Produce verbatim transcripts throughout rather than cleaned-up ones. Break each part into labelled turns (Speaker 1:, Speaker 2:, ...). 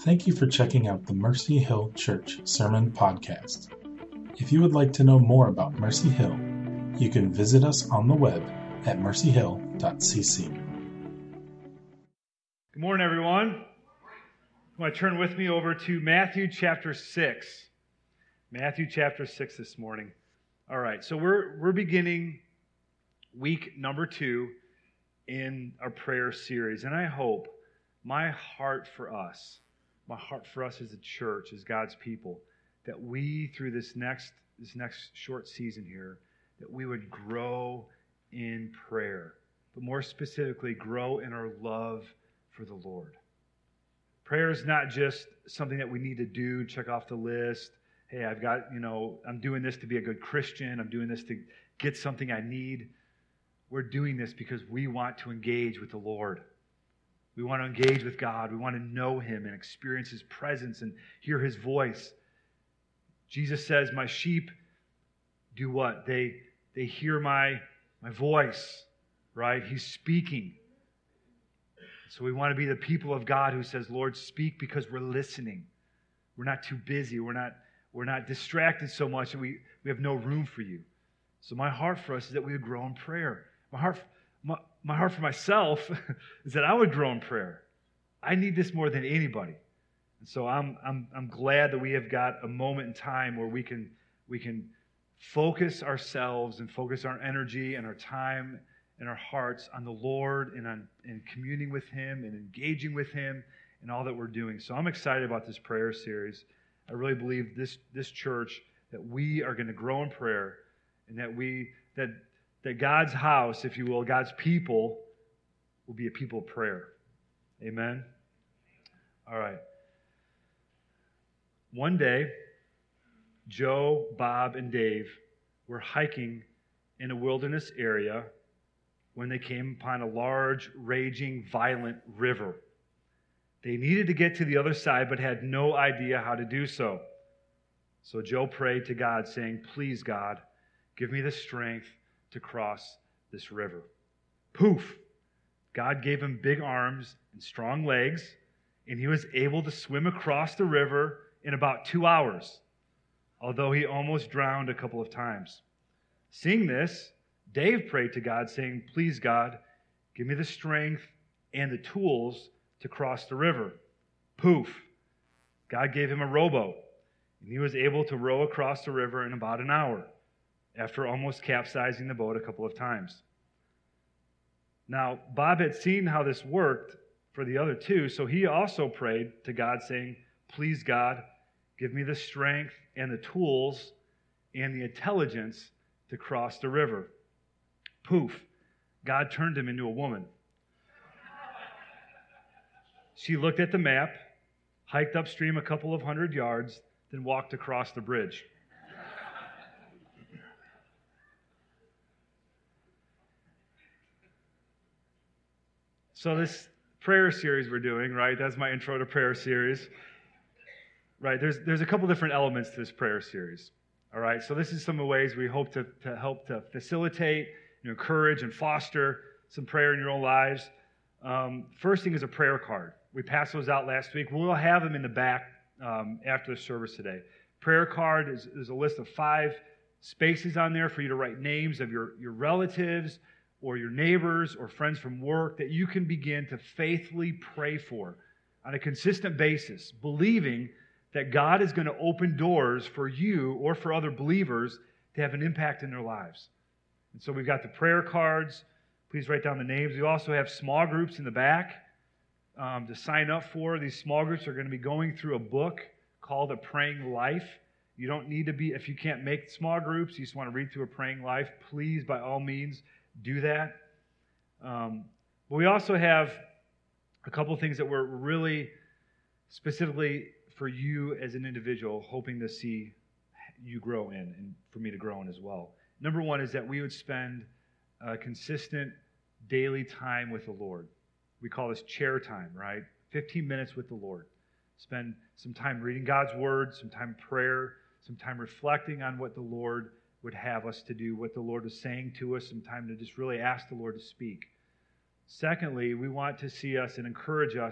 Speaker 1: Thank you for checking out the Mercy Hill Church Sermon Podcast. If you would like to know more about Mercy Hill, you can visit us on the web at mercy hill dot c c.
Speaker 2: Good morning, everyone. You want to turn with me over to Matthew chapter six. Matthew chapter six this morning. All right, so we're we're beginning week number two in our prayer series, and I hope my heart for us, my heart for us as a church, as God's people, that we through this next this next short season here, that we would grow in prayer, but more specifically, grow in our love for the Lord. Prayer is not just something that we need to do, check off the list. Hey, I've got, you know, I'm doing this to be a good Christian. I'm doing this to get something I need. We're doing this because we want to engage with the Lord. We want to engage with God. We want to know Him and experience His presence and hear His voice. Jesus says, my sheep do what? They, they hear my, my voice, right? He's speaking. So we want to be the people of God who says, Lord, speak, because we're listening. We're not too busy. We're not, we're not distracted so much that we, we have no room for you. So my heart for us is that we would grow in prayer. My heart, my, my heart for myself is that I would grow in prayer. I need this more than anybody. And so I'm, I'm, I'm glad that we have got a moment in time where we can, we can focus ourselves and focus our energy and our time and our hearts on the Lord and on and communing with Him and engaging with Him and all that we're doing. So I'm excited about this prayer series. I really believe this, this church, that we are going to grow in prayer, and that we that that God's house, if you will, God's people, will be a people of prayer. Amen? All right. One day, Joe, Bob, and Dave were hiking in a wilderness area when they came upon a large, raging, violent river. They needed to get to the other side, but had no idea how to do so. So Joe prayed to God, saying, please, God, give me the strength to cross this river. Poof! God gave him big arms and strong legs, and he was able to swim across the river in about two hours, although he almost drowned a couple of times. Seeing this, Dave prayed to God, saying, please, God, give me the strength and the tools to cross the river. Poof! God gave him a rowboat, and he was able to row across the river in about an hour, after almost capsizing the boat a couple of times. Now, Bob had seen how this worked for the other two, so he also prayed to God, saying, please, God, give me the strength and the tools and the intelligence to cross the river. Poof! God turned him into a woman. She looked at the map, hiked upstream a couple of hundred yards, then walked across the bridge. So this prayer series we're doing, right? That's my intro to prayer series. Right, there's there's a couple different elements to this prayer series. All right, so this is some of the ways we hope to, to help to facilitate, you know, encourage, and foster some prayer in your own lives. Um, first thing is a prayer card. We passed those out last week. We'll have them in the back um, after the service today. Prayer card is, is a list of five spaces on there for you to write names of your, your relatives or your neighbors or friends from work that you can begin to faithfully pray for on a consistent basis, believing that God is going to open doors for you or for other believers to have an impact in their lives. And so we've got the prayer cards. Please write down the names. We also have small groups in the back um, to sign up for. These small groups are going to be going through a book called A Praying Life. You don't need to be, if you can't make small groups, you just want to read through A Praying Life, please, by all means, do that. Um, but we also have a couple of things that we're really specifically for you as an individual, hoping to see you grow in and for me to grow in as well. Number one is that we would spend a consistent daily time with the Lord. We call this chair time, right? fifteen minutes with the Lord. Spend some time reading God's Word, some time in prayer, some time reflecting on what the Lord would have us to do, what the Lord is saying to us, some time to just really ask the Lord to speak. Secondly, we want to see us and encourage us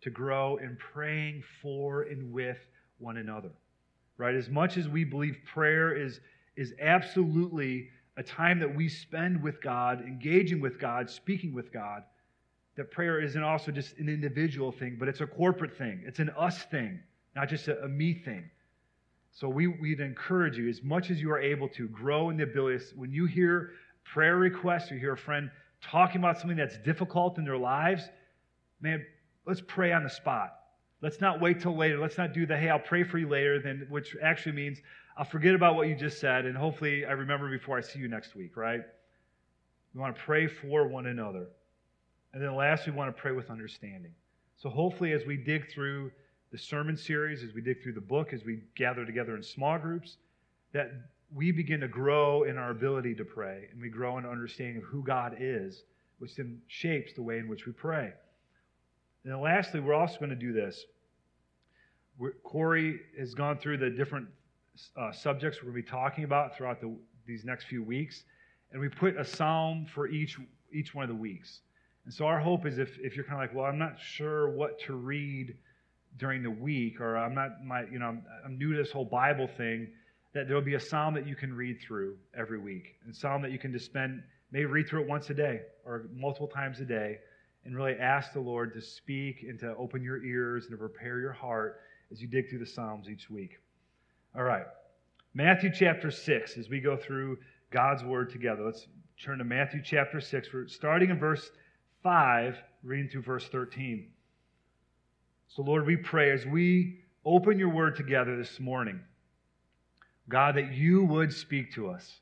Speaker 2: to grow in praying for and with one another, right? As much as we believe prayer is, is absolutely a time that we spend with God, engaging with God, speaking with God, that prayer isn't also just an individual thing, but it's a corporate thing. It's an us thing, not just a, a me thing. So we, we'd encourage you, as much as you are able to, grow in the ability. When you hear prayer requests, or you hear a friend talking about something that's difficult in their lives, man, let's pray on the spot. Let's not wait till later. Let's not do the, hey, I'll pray for you later, then, which actually means I'll forget about what you just said, and hopefully I remember before I see you next week, right? We want to pray for one another. And then last, we want to pray with understanding. So hopefully as we dig through the sermon series, as we dig through the book, as we gather together in small groups, that we begin to grow in our ability to pray, and we grow in understanding of who God is, which then shapes the way in which we pray. And then lastly, we're also going to do this. We're, Corey has gone through the different uh, subjects we're going to be talking about throughout the, these next few weeks, and we put a psalm for each, each one of the weeks. And so our hope is if, if you're kind of like, well, I'm not sure what to read during the week, or I'm not, my, you know, I'm, I'm new to this whole Bible thing, that there will be a psalm that you can read through every week. A psalm that you can just spend, maybe read through it once a day or multiple times a day, and really ask the Lord to speak and to open your ears and to prepare your heart as you dig through the Psalms each week. All right. Matthew chapter six, as we go through God's Word together. Let's turn to Matthew chapter six. We're starting in verse five, reading through verse thirteen. So, Lord, we pray as we open your Word together this morning, God, that you would speak to us.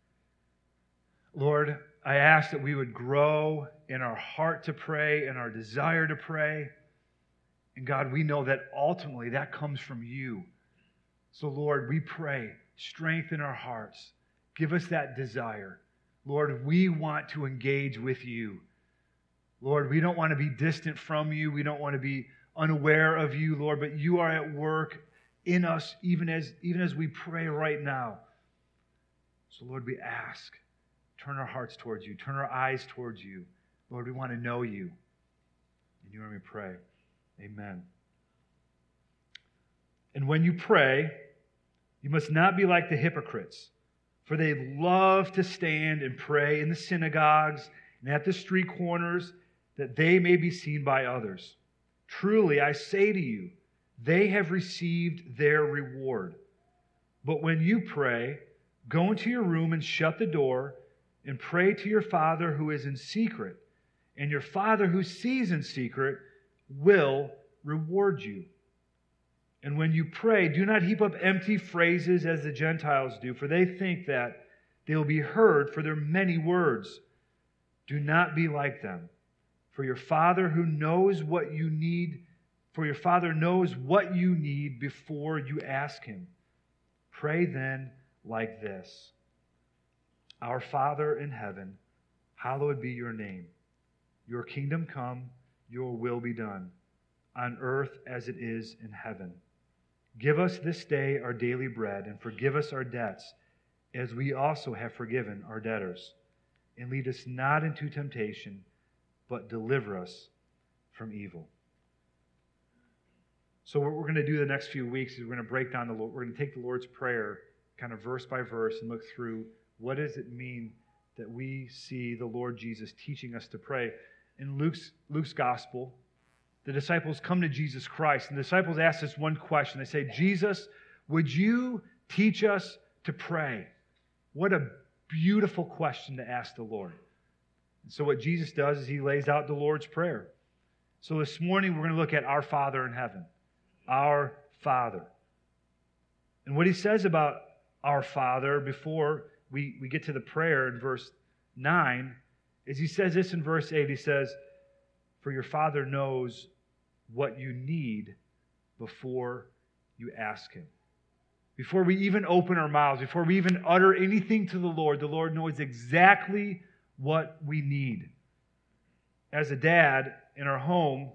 Speaker 2: Lord, I ask that we would grow in our heart to pray and our desire to pray. And God, we know that ultimately that comes from you. So, Lord, we pray, strengthen our hearts. Give us that desire. Lord, we want to engage with you. Lord, we don't want to be distant from you. We don't want to be unaware of you, Lord, but you are at work in us even as, even as we pray right now. So, Lord, we ask, turn our hearts towards you. Turn our eyes towards you. Lord, we want to know you. In your name we pray. Amen. And when you pray, you must not be like the hypocrites, for they love to stand and pray in the synagogues and at the street corners, that they may be seen by others. Truly, I say to you, they have received their reward. But when you pray, go into your room and shut the door, and pray to your Father who is in secret, and your Father who sees in secret will reward you. And when you pray, do not heap up empty phrases as the Gentiles do, for they think that they will be heard for their many words. Do not be like them, for your Father who knows what you need, for your Father knows what you need before you ask him. Pray then like this: Our Father in heaven, hallowed be your name. Your kingdom come, your will be done, on earth as it is in heaven. Give us this day our daily bread, and forgive us our debts, as we also have forgiven our debtors. And lead us not into temptation, but deliver us from evil. So what we're going to do the next few weeks is we're going to break down the Lord. We're going to take the Lord's Prayer kind of verse by verse and look through what does it mean that we see the Lord Jesus teaching us to pray. In Luke's, Luke's gospel, the disciples come to Jesus Christ, and the disciples ask this one question. They say, Jesus, would you teach us to pray? What a beautiful question to ask the Lord. And so what Jesus does is he lays out the Lord's Prayer. So this morning we're going to look at our Father in heaven. Our Father. And what he says about our Father before we, we get to the prayer in verse nine is he says this in verse eight. He says, for your Father knows what you need before you ask him. Before we even open our mouths, before we even utter anything to the Lord, the Lord knows exactly what we need. As a dad in our home,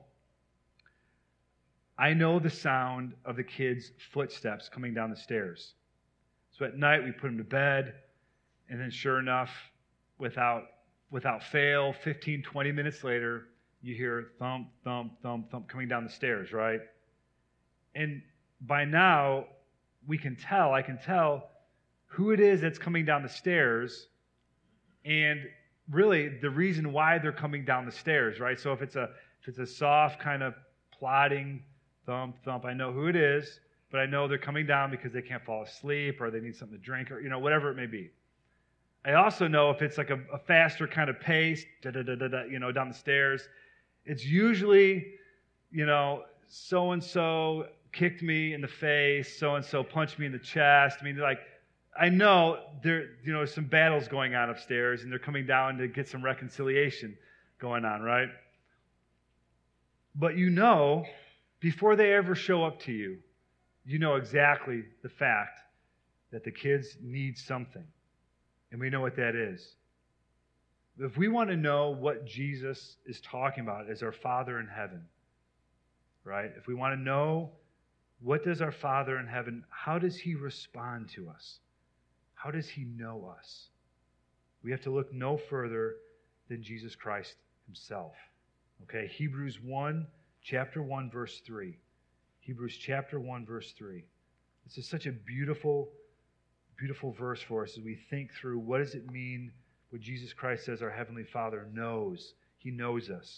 Speaker 2: I know the sound of the kids' footsteps coming down the stairs. So at night we put them to bed, and then sure enough, without, without fail, fifteen, twenty minutes later, you hear thump, thump, thump, thump coming down the stairs, right? And by now, we can tell, I can tell who it is that's coming down the stairs and really the reason why they're coming down the stairs, right? So if it's a if it's a soft kind of plodding thump, thump, I know who it is, but I know they're coming down because they can't fall asleep or they need something to drink or, you know, whatever it may be. I also know if it's like a, a faster kind of pace, da, da, da, da, da, you know, down the stairs, it's usually, you know, so-and-so kicked me in the face, so-and-so punched me in the chest. I mean, like, I know there, you know, some battles going on upstairs and they're coming down to get some reconciliation going on, right? But you know, before they ever show up to you, you know exactly the fact that the kids need something. And we know what that is. If we want to know what Jesus is talking about as our Father in heaven, right? If we want to know what does our Father in heaven, how does he respond to us? How does he know us? We have to look no further than Jesus Christ himself. Okay, Hebrews one, chapter one, verse three. Hebrews chapter one, verse three. This is such a beautiful, beautiful verse for us as we think through what does it mean what Jesus Christ says our Heavenly Father knows. He knows us.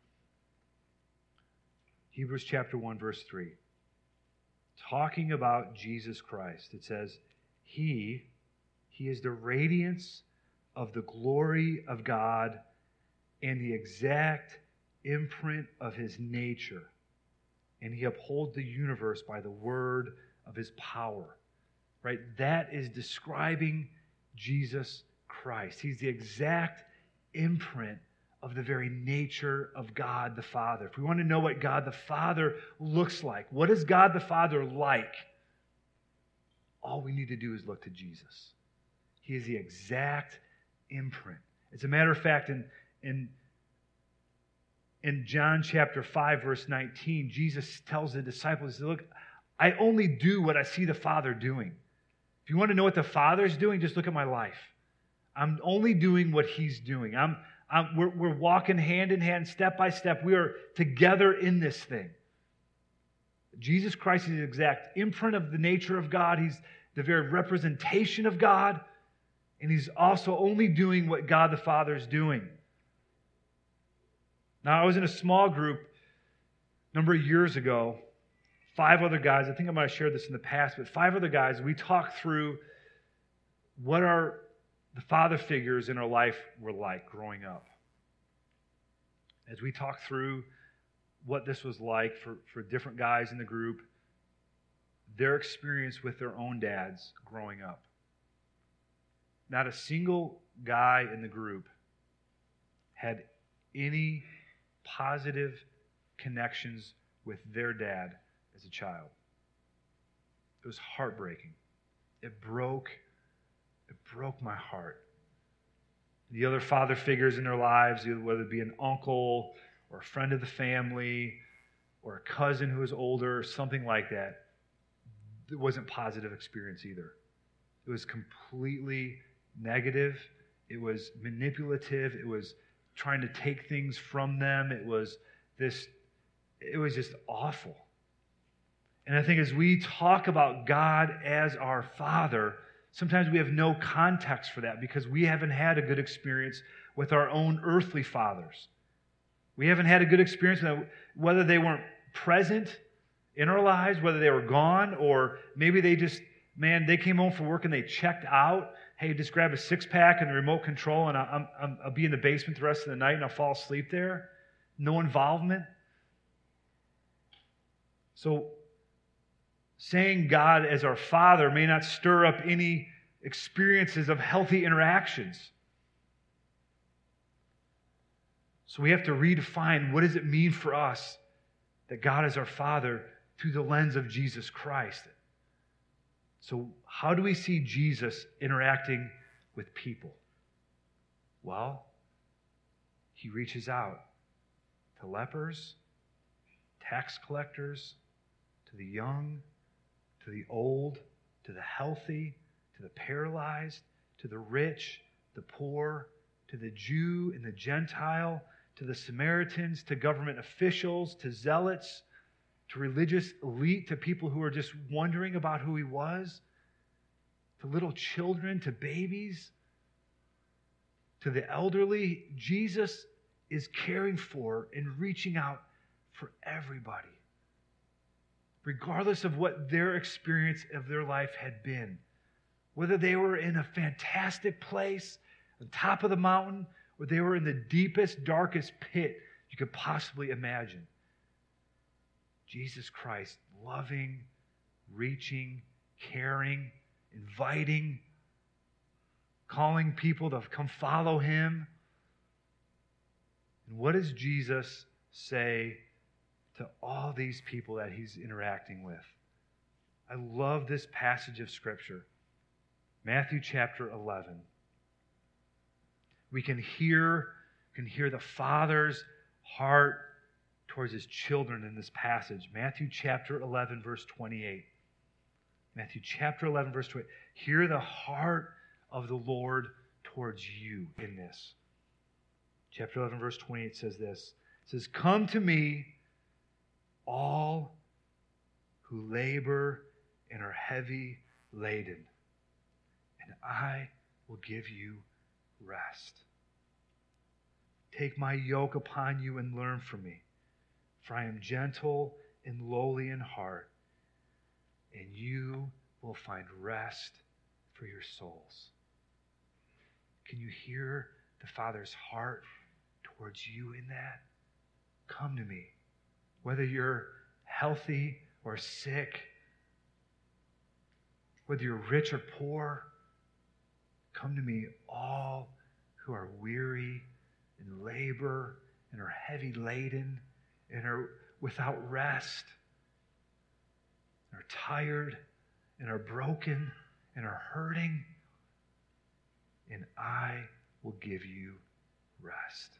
Speaker 2: Hebrews chapter one, verse three. Talking about Jesus Christ, it says, He, He is the radiance of the glory of God and the exact imprint of His nature. And He upholds the universe by the word of His power. Right? That is describing Jesus Christ. He's the exact imprint of the very nature of God the Father. If we want to know what God the Father looks like, what is God the Father like? All we need to do is look to Jesus. He is the exact imprint. As a matter of fact, in, in, in John chapter five, verse nineteen, Jesus tells the disciples, look, I only do what I see the Father doing. If you want to know what the Father's doing, just look at my life. I'm only doing what He's doing. I'm, I'm, we're, we're walking hand in hand, step by step. We are together in this thing. Jesus Christ is the exact imprint of the nature of God. He's the very representation of God. And He's also only doing what God the Father is doing. Now, I was in a small group a number of years ago. Five other guys, I think I might have shared this in the past, but five other guys, we talked through what our the father figures in our life were like growing up. As we talked through what this was like for, for different guys in the group, their experience with their own dads growing up. Not a single guy in the group had any positive connections with their dad as a child. It was heartbreaking. It broke, it broke my heart. The other father figures in their lives, whether it be an uncle or a friend of the family or a cousin who was older or something like that, it wasn't a positive experience either. It was completely negative. It was manipulative. It was trying to take things from them. It was this, it was just awful. And I think as we talk about God as our Father, sometimes we have no context for that because we haven't had a good experience with our own earthly fathers. We haven't had a good experience with them, whether they weren't present in our lives, whether they were gone, or maybe they just, man, they came home from work and they checked out. Hey, just grab a six-pack and the remote control and I'm, I'm, I'll be in the basement the rest of the night and I'll fall asleep there. No involvement. So, saying God as our Father may not stir up any experiences of healthy interactions. So we have to redefine what does it mean for us that God is our Father through the lens of Jesus Christ. So how do we see Jesus interacting with people? Well, He reaches out to lepers, tax collectors, to the young, to the old, to the healthy, to the paralyzed, to the rich, the poor, to the Jew and the Gentile, to the Samaritans, to government officials, to zealots, to religious elite, to people who are just wondering about who he was, to little children, to babies, to the elderly. Jesus is caring for and reaching out for everybody, regardless of what their experience of their life had been. Whether they were in a fantastic place, on top of the mountain, or they were in the deepest, darkest pit you could possibly imagine. Jesus Christ, loving, reaching, caring, inviting, calling people to come follow him. And what does Jesus say to all these people that he's interacting with? I love this passage of Scripture. Matthew chapter eleven. We can hear, can hear the Father's heart towards his children in this passage. Matthew chapter eleven, verse twenty-eight. Matthew chapter eleven, verse twenty-eight. Hear the heart of the Lord towards you in this. Chapter eleven, verse twenty-eight says this. It says, "Come to me, all who labor and are heavy laden, and I will give you rest. Take my yoke upon you and learn from me, for I am gentle and lowly in heart, and you will find rest for your souls." Can you hear the Father's heart towards you in that? Come to me. Whether you're healthy or sick, whether you're rich or poor, come to me, all who are weary and labor and are heavy laden and are without rest, and are tired and are broken and are hurting, and I will give you rest.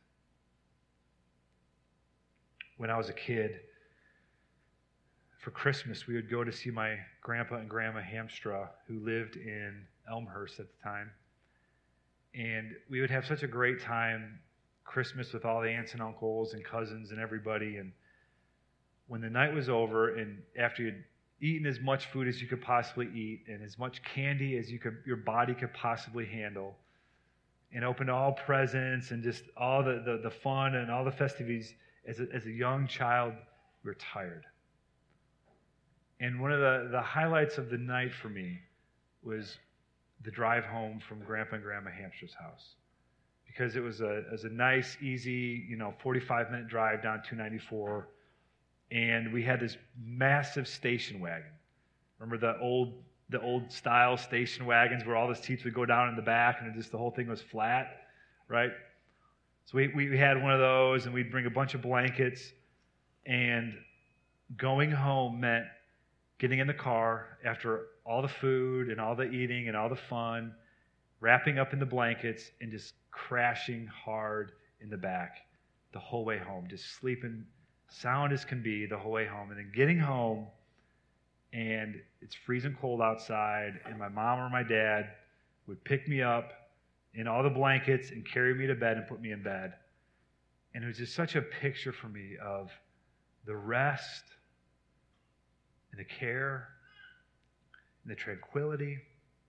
Speaker 2: When I was a kid, for Christmas, we would go to see my grandpa and grandma Hamstra, who lived in Elmhurst at the time. And we would have such a great time Christmas with all the aunts and uncles and cousins and everybody. And when the night was over, and after you'd eaten as much food as you could possibly eat and as much candy as you could, your body could possibly handle, and opened all presents and just all the, the, the fun and all the festivities, as a, as a young child, we were tired. And one of the, the highlights of the night for me was the drive home from Grandpa and Grandma Hamstra's house. Because it was a, it was a nice, easy, you know, forty-five minute drive down two ninety-four. And we had this massive station wagon. Remember the old the old style station wagons where all the seats would go down in the back and just the whole thing was flat, right? So we, we had one of those, and we'd bring a bunch of blankets. And going home meant getting in the car after all the food and all the eating and all the fun, wrapping up in the blankets and just crashing hard in the back the whole way home, just sleeping sound as can be the whole way home. And then getting home, and it's freezing cold outside, and my mom or my dad would pick me up in all the blankets and carry me to bed and put me in bed. And it was just such a picture for me of the rest and the care and the tranquility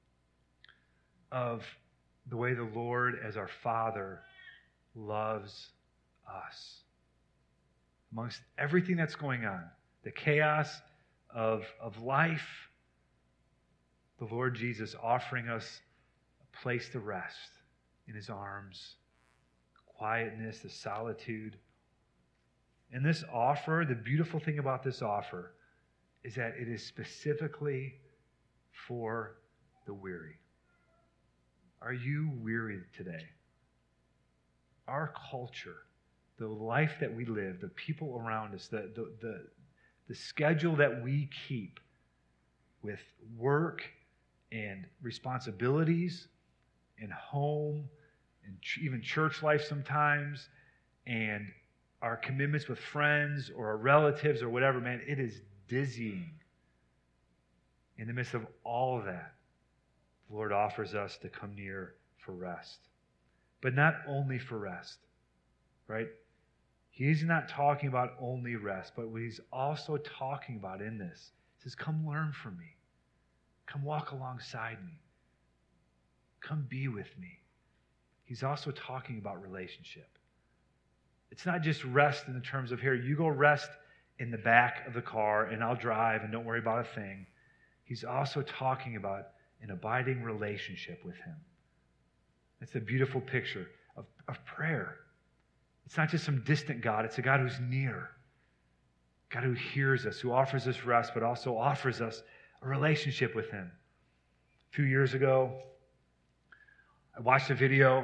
Speaker 2: of the way the Lord, as our Father, loves us. Amongst everything that's going on, the chaos of, of life, the Lord Jesus offering us a place to rest in his arms, quietness, the solitude. And this offer, the beautiful thing about this offer is that it is specifically for the weary. Are you weary today? Our culture, the life that we live, the people around us, the, the, the, the schedule that we keep with work and responsibilities and home and ch- even church life sometimes, and our commitments with friends or our relatives or whatever, man, it is dizzying. In the midst of all of that, the Lord offers us to come near for rest. But not only for rest, right? He's not talking about only rest, but what he's also talking about in this, he says, come learn from me. Come walk alongside me. Come be with me. He's also talking about relationship. It's not just rest in the terms of, here, you go rest in the back of the car and I'll drive and don't worry about a thing. He's also talking about an abiding relationship with him. It's a beautiful picture of, of prayer. It's not just some distant God. It's a God who's near. God who hears us, who offers us rest, but also offers us a relationship with him. A few years ago, I watched a video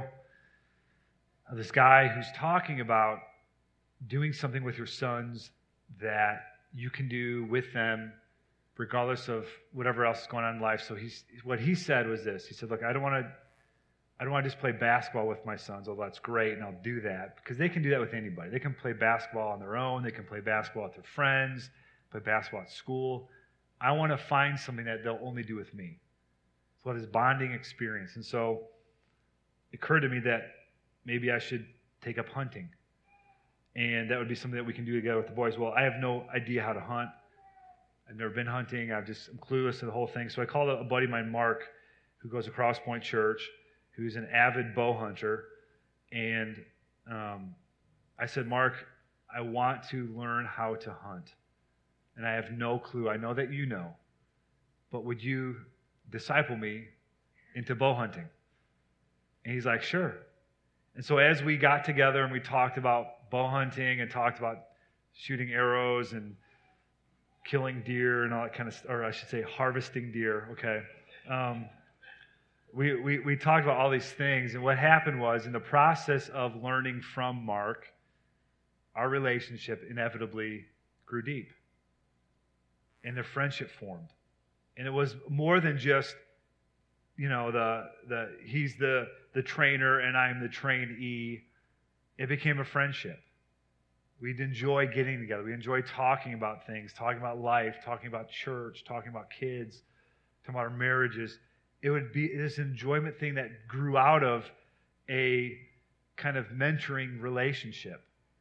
Speaker 2: of this guy who's talking about doing something with your sons that you can do with them regardless of whatever else is going on in life. So he's what he said was this. He said, look, I don't want to I don't want to just play basketball with my sons, although that's great, and I'll do that, because they can do that with anybody. They can play basketball on their own. They can play basketball with their friends, play basketball at school. I want to find something that they'll only do with me. So what is bonding experience? And so it occurred to me that maybe I should take up hunting. And that would be something that we can do together with the boys. Well, I have no idea how to hunt. I've never been hunting. I've just, I'm clueless to the whole thing. So I called a buddy of mine, Mark, who goes to Cross Point Church, who's an avid bow hunter. And um, I said, Mark, I want to learn how to hunt. And I have no clue. I know that you know. But would you disciple me into bow hunting? And he's like, sure. And so as we got together and we talked about bow hunting and talked about shooting arrows and killing deer and all that kind of stuff, or I should say harvesting deer, okay. Um, we, we, we talked about all these things, and what happened was in the process of learning from Mark, our relationship inevitably grew deep. And the friendship formed. And it was more than just, you know, the the he's the the trainer and I'm the trainee. It became a friendship. We'd enjoy getting together. We enjoy talking about things, talking about life, talking about church, talking about kids, talking about our marriages. It would be this enjoyment thing that grew out of a kind of mentoring relationship.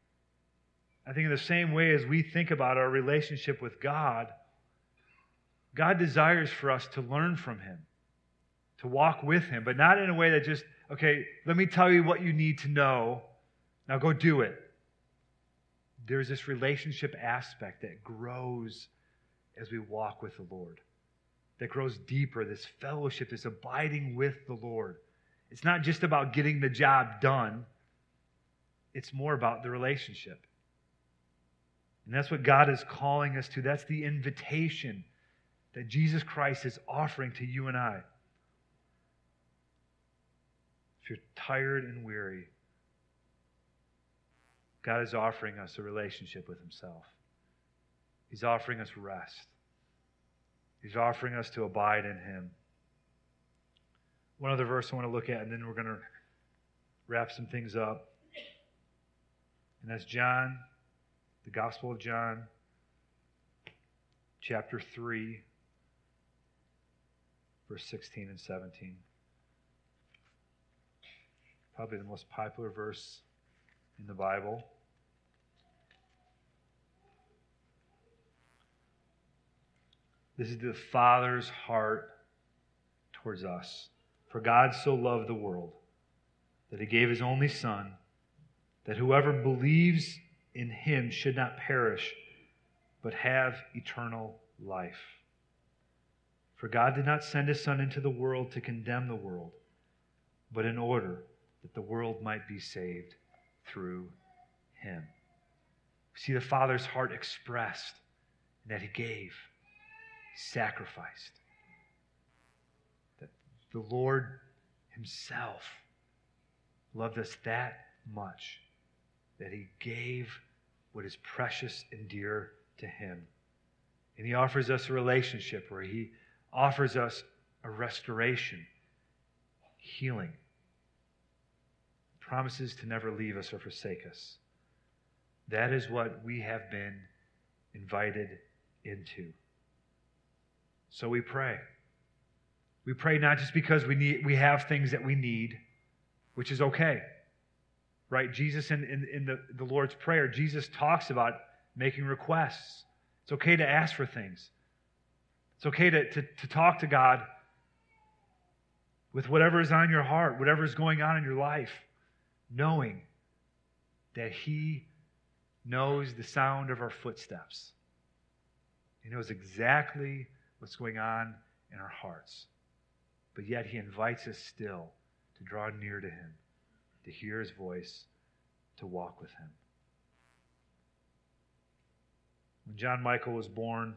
Speaker 2: I think in the same way as we think about our relationship with God, God desires for us to learn from him, to walk with him, but not in a way that just, okay, let me tell you what you need to know, now go do it. There's this relationship aspect that grows as we walk with the Lord, that grows deeper, this fellowship, this abiding with the Lord. It's not just about getting the job done. It's more about the relationship. And that's what God is calling us to. That's the invitation that Jesus Christ is offering to you and I. If you're tired and weary, God is offering us a relationship with himself. He's offering us rest. He's offering us to abide in him. One other verse I want to look at, and then we're going to wrap some things up. And that's John, the Gospel of John, chapter three, verse sixteen and seventeen. Probably the most popular verse in the Bible. This is the Father's heart towards us. For God so loved the world that he gave his only Son, that whoever believes in him should not perish, but have eternal life. For God did not send his Son into the world to condemn the world, but in order that the world might be saved through him. We see the Father's heart expressed in that he gave, he sacrificed. That the Lord himself loved us that much that he gave what is precious and dear to him. And he offers us a relationship where he offers us a restoration, healing, promises to never leave us or forsake us. That is what we have been invited into. So we pray. We pray not just because we need we have things that we need, which is okay. right? Jesus in, in, in the, the Lord's Prayer, Jesus talks about making requests. It's okay to ask for things. It's okay to, to, to talk to God with whatever is on your heart, whatever is going on in your life, knowing that He knows the sound of our footsteps. He knows exactly what's going on in our hearts. But yet He invites us still to draw near to Him, to hear His voice, to walk with Him. When John Michael was born,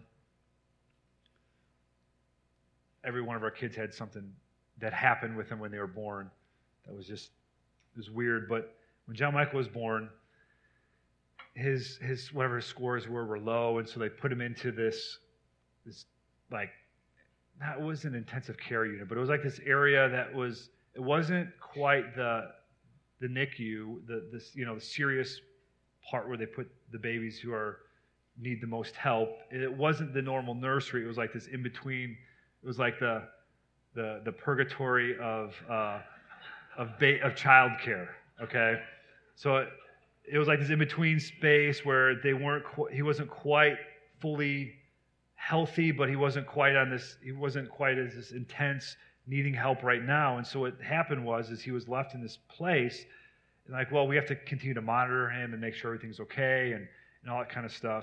Speaker 2: every one of our kids had something that happened with them when they were born that was just, it was weird. But when John Michael was born, his his whatever his scores were were low, and so they put him into this this like, that was an intensive care unit, but it was like this area that was, it wasn't quite the the N I C U, the this you know the serious part where they put the babies who are need the most help. It wasn't the normal nursery. It was like this in between. It was like the the the purgatory of uh, of ba- of childcare. Okay, so it, it was like this in between space where they weren't. Qu- he wasn't quite fully healthy, but he wasn't quite on this. He wasn't quite as this intense, needing help right now. And so what happened was, is he was left in this place, and like, well, we have to continue to monitor him and make sure everything's okay, and and all that kind of stuff.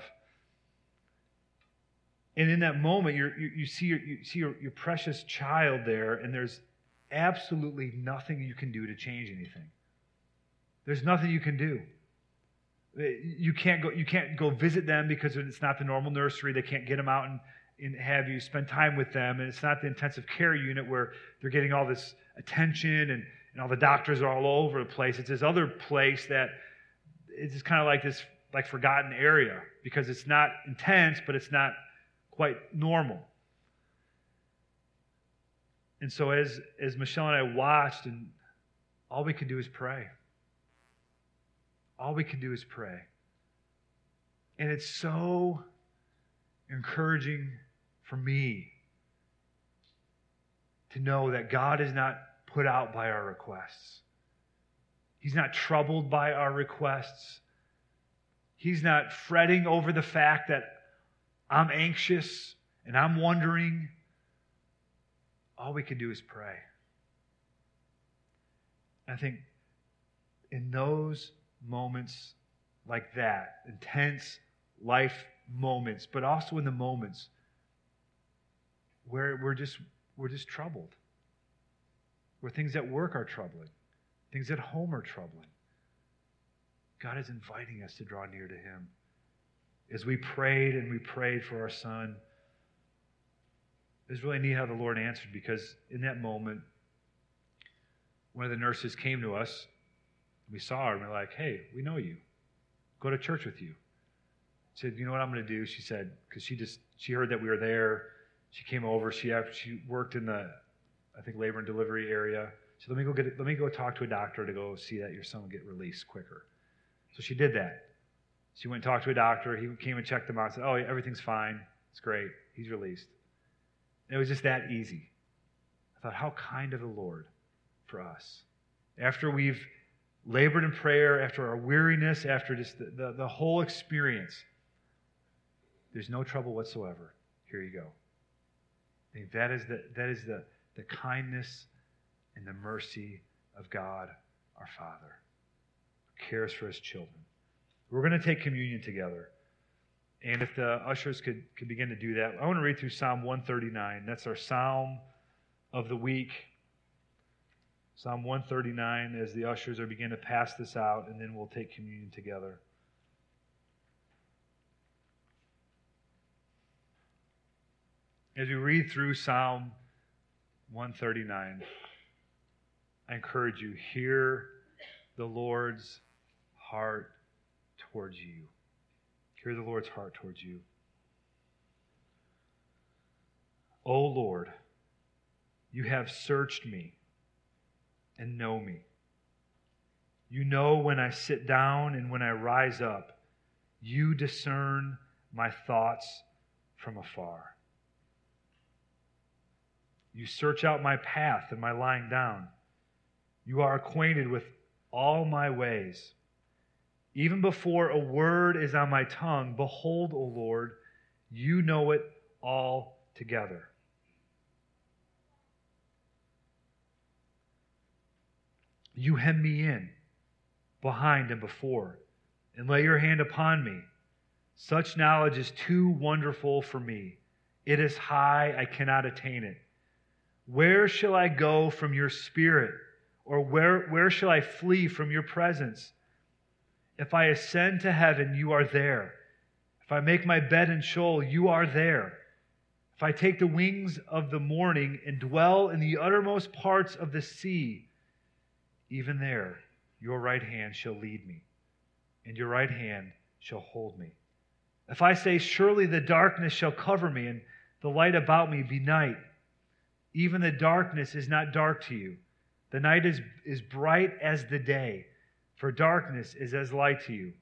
Speaker 2: And in that moment, you're, you you see your you see your, your precious child there, and there's absolutely nothing you can do to change anything. There's nothing you can do. You can't go. You can't go visit them because it's not the normal nursery. They can't get them out and, and have you spend time with them, and it's not the intensive care unit where they're getting all this attention and, and all the doctors are all over the place. It's this other place that it's just kind of like this like forgotten area because it's not intense, but it's not quite normal. And so as, as Michelle and I watched, and all we could do is pray. All we could do is pray. And it's so encouraging for me to know that God is not put out by our requests. He's not troubled by our requests. He's not fretting over the fact that I'm anxious and I'm wondering. All we can do is pray. I think in those moments like that, intense life moments, but also in the moments where we're just we're just troubled, where things at work are troubling, things at home are troubling, God is inviting us to draw near to Him. As we prayed and we prayed for our son, it was really neat how the Lord answered, because in that moment, one of the nurses came to us. We saw her and we're like, hey, we know you. Go to church with you. She said, you know what I'm going to do? She said, because she just, she heard that we were there. She came over. She she worked in the, I think, labor and delivery area. So let me go get, let me go talk to a doctor to go see that your son will get released quicker. So she did that. She went and talked to a doctor. He came and checked him out and said, oh, everything's fine. It's great. He's released. And it was just that easy. I thought, how kind of the Lord for us. After we've labored in prayer, after our weariness, after just the, the, the whole experience, there's no trouble whatsoever. Here you go. I think that is the, that is the, the kindness and the mercy of God, our Father, who cares for His children. We're going to take communion together. And if the ushers could, could begin to do that, I want to read through Psalm one thirty-nine. That's our Psalm of the week. Psalm one thirty-nine, as the ushers are beginning to pass this out, and then we'll take communion together. As we read through Psalm one thirty-nine, I encourage you, hear the Lord's heart towards you. Hear the Lord's heart towards you. O Lord, you have searched me and know me. You know when I sit down and when I rise up. You discern my thoughts from afar. You search out my path and my lying down. You are acquainted with all my ways. Even before a word is on my tongue, behold, O Lord, you know it all together. You hem me in, behind and before, and lay your hand upon me. Such knowledge is too wonderful for me. It is high, I cannot attain it. Where shall I go from your spirit? Or where, where shall I flee from your presence? If I ascend to heaven, you are there. If I make my bed in Sheol, you are there. If I take the wings of the morning and dwell in the uttermost parts of the sea, even there your right hand shall lead me, and your right hand shall hold me. If I say, surely the darkness shall cover me, and the light about me be night, even the darkness is not dark to you. The night is, is bright as the day, for darkness is as light to you.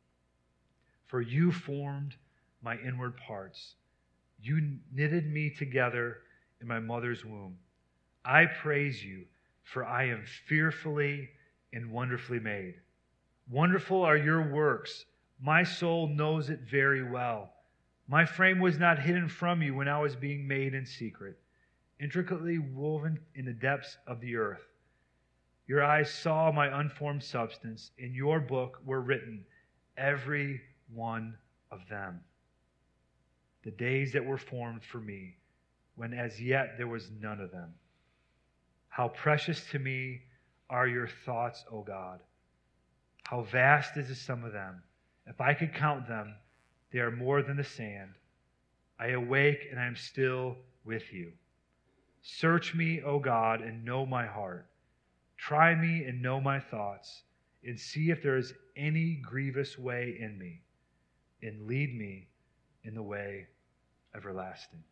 Speaker 2: For you formed my inward parts. You knitted me together in my mother's womb. I praise you, for I am fearfully and wonderfully made. Wonderful are your works. My soul knows it very well. My frame was not hidden from you when I was being made in secret, intricately woven in the depths of the earth. Your eyes saw my unformed substance. In your book were written, every one of them, the days that were formed for me, when as yet there was none of them. How precious to me are your thoughts, O God. How vast is the sum of them. If I could count them, they are more than the sand. I awake and I am still with you. Search me, O God, and know my heart. Try me and know my thoughts, and see if there is any grievous way in me, and lead me in the way everlasting.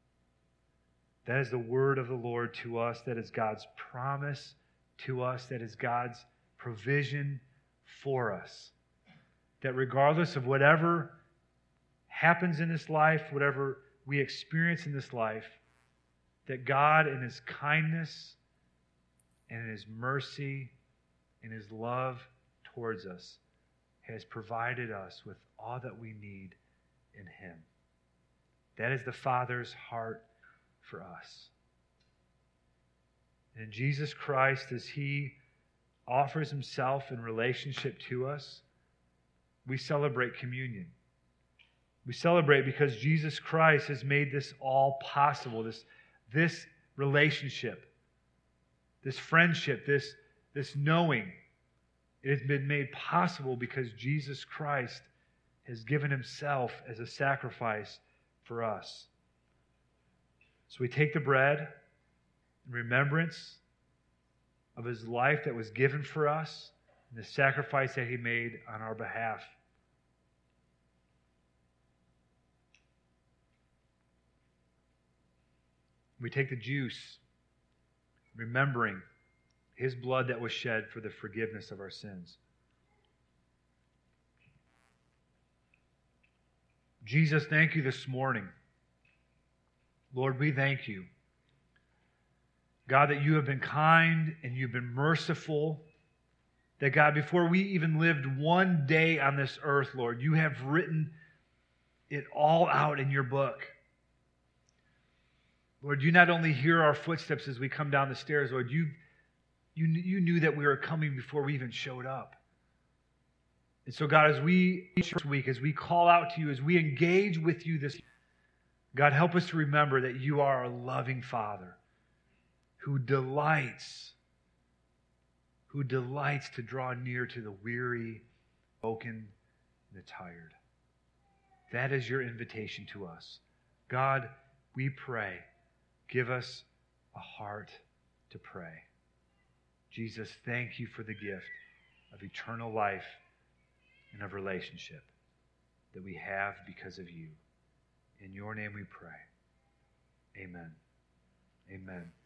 Speaker 2: That is the word of the Lord to us. That is God's promise to us. That is God's provision for us. That regardless of whatever happens in this life, whatever we experience in this life, that God in His kindness and in His mercy and His love towards us has provided us with all that we need in Him. That is the Father's heart for us. And Jesus Christ, as He offers Himself in relationship to us, we celebrate communion. We celebrate because Jesus Christ has made this all possible, this, this relationship, this friendship, this, this knowing. It has been made possible because Jesus Christ has given Himself as a sacrifice for us. So we take the bread in remembrance of His life that was given for us and the sacrifice that He made on our behalf. We take the juice, remembering His blood that was shed for the forgiveness of our sins. Jesus, thank you this morning. Lord, we thank you. God, that you have been kind and you've been merciful. That, God, before we even lived one day on this earth, Lord, you have written it all out in your book. Lord, you not only hear our footsteps as we come down the stairs, Lord, you, you, you knew that we were coming before we even showed up. And so, God, as we, each week, as we call out to you, as we engage with you this, God, help us to remember that you are a loving Father who delights, who delights to draw near to the weary, broken, and the tired. That is your invitation to us. God, we pray, give us a heart to pray. Jesus, thank you for the gift of eternal life and of relationship that we have because of you. In your name we pray. Amen. Amen.